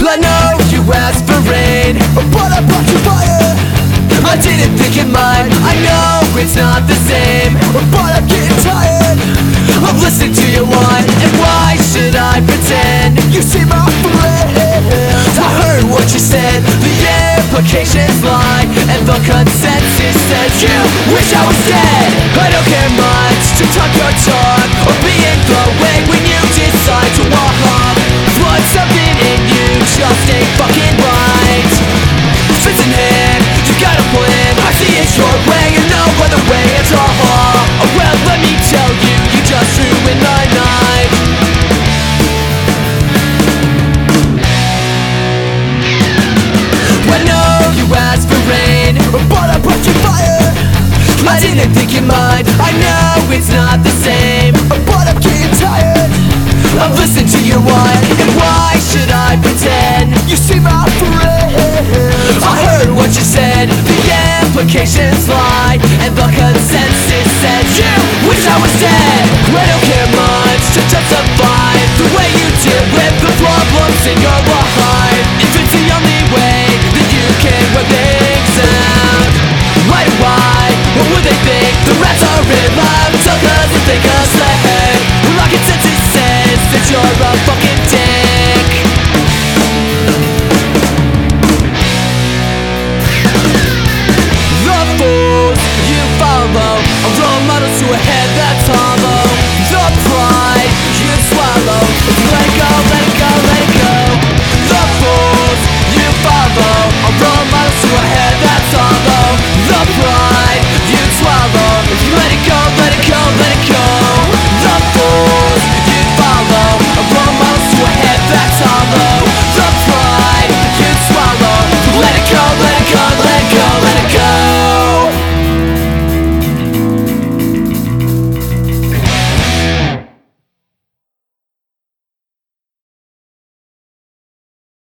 I know you asked for rain, but I brought you fire. I didn't think it might. I know it's not the same, but I'm getting tired of listening to your whine. And why should I pretend you see my friend? I heard what you said, the implications lie, and the consensus says you wish I was dead. I don't care much to talk your talk or be in the way when you decide to walk off. Flood something in you just ain't fucking right. Fits in hand, you got a plan. I see it your way and no other way at all. Oh well, let me tell you, you just ruined my night. I know you asked for rain, but I brought you fire. I didn't think you might. I know it's not the same, but I'm getting tired of listening to your whine. And why should I pretend you see my friend? I heard what you said, the implications